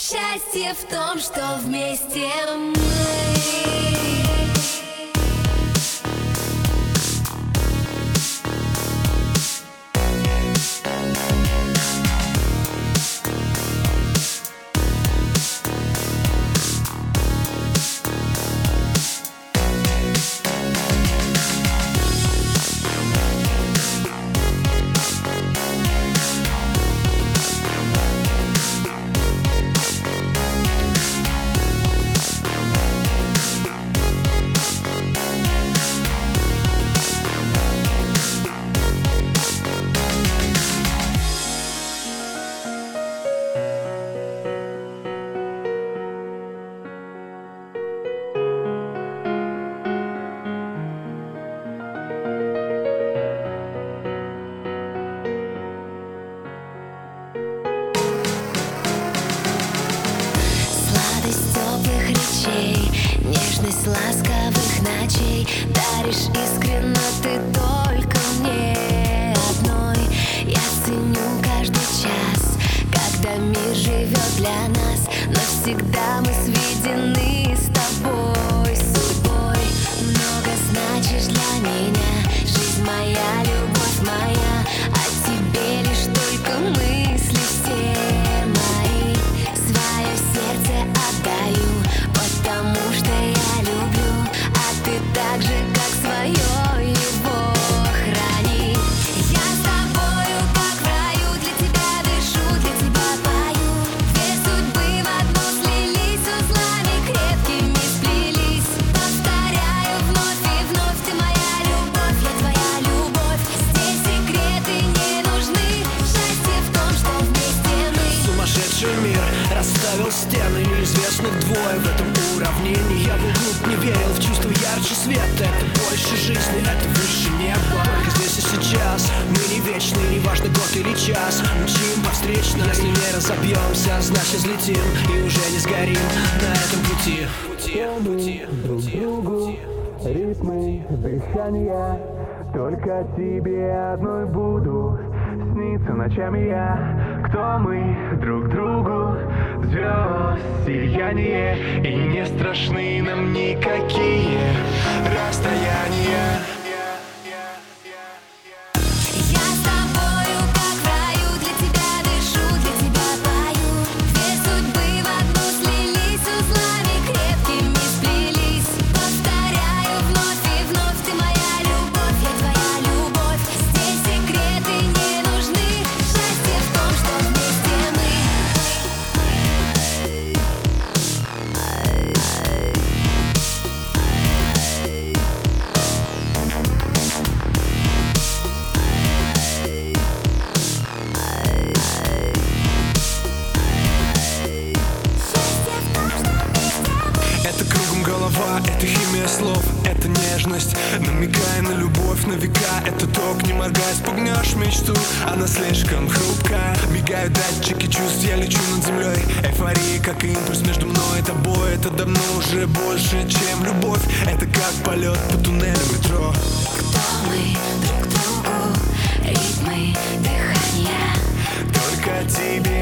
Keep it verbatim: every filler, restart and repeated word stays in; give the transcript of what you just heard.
Счастье в том, что вместе мы. Нежность ласковых ночей даришь искренно ты только мне одной. Я ценю каждый час, когда мир живет для нас. Навсегда мы сведены с тобой судьбой. Много значишь для меня, жизнь моя, любовь моя. О тебе лишь только мысли все мои. Свое сердце отдаю, потому что я люблю, а ты так же, как свое его храни. Я с тобою, как в раю, для тебя дышу, для тебя пою. Две судьбы в одну слились, узлами крепкими сплелись. Повторяю вновь и вновь, ты моя любовь, я твоя любовь. Здесь секреты не нужны, счастье в том, что вместе мы. Сумасшедший мир расставил стены, неизвестных двое в этом уравнении. Я был глуп, не верил в чувство ярче света. Это больше жизни, это выше неба. Только здесь и сейчас, мы не вечны, не важно год или час. Мчим по встречной, если не разобьемся, значит взлетим и уже не сгорим на этом пути. Мы друг другу ритмы дыхания, только тебе одной буду сниться ночами я. Кто мы друг другу, звезд сияние, и не страшны нам никакие расстояния. Это химия слов, это нежность, намекая на любовь на века. Это ток, не моргая, спугнешь мечту, она слишком хрупкая. Мигают датчики чувств, я лечу над землей. Эйфория, как импульс между мной и тобой. Это давно уже больше, чем любовь. Это как полет по туннелю метро. Кто мы друг другу, ритмы дыхания, только тебе